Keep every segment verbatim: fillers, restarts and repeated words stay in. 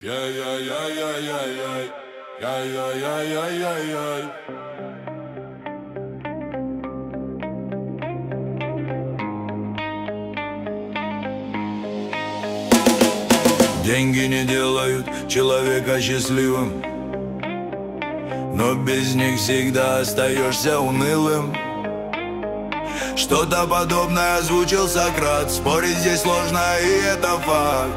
Яй-яй-яй-яй-яй-яй, яй-яй-яй-яй-яй-яй. Деньги не делают человека счастливым, но без них всегда остаешься унылым. Что-то подобное озвучил Сократ. Спорить здесь сложно, и это факт.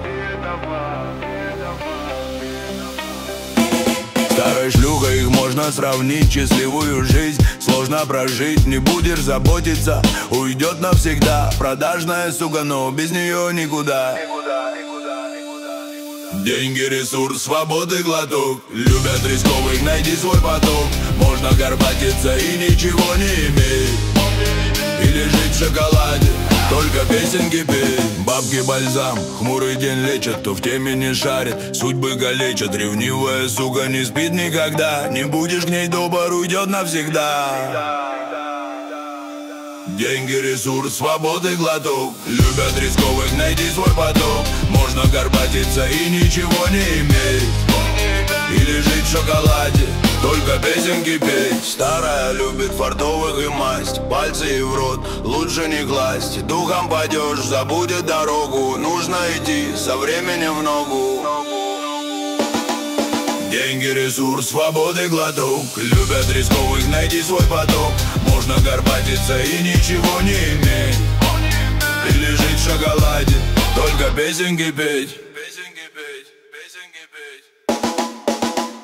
Старой шлюхой их можно сравнить. Счастливую жизнь сложно прожить. Не будешь заботиться, уйдет навсегда. Продажная сука, но без нее никуда. Деньги, ресурс, свободы глоток. Любят рисковых, найди свой поток. Можно горбатиться и ничего не иметь, или жить в шоколаде, только песенки петь. Бабки бальзам, хмурый день лечат, кто в теме не шарит, судьбы калечат. Ревнивая сука не спит никогда. Не будешь к ней добр, уйдет навсегда. Деньги, ресурс, свободы глоток. Любят рисковых, найди свой поток. Можно горбатиться и ничего не иметь, или жить в шоколаде, только песенки петь. Старая любит фартовых и масть. Пальцы и в рот лучше не класть. Духом пойдешь, забудет дорогу. Нужно идти со временем в ногу. Деньги, ресурс, свободы глоток. Любят рисковых, найди свой поток. Можно горбатиться и ничего не иметь, или жить в шоколаде, только песенки петь. Песенки петь, песенки петь.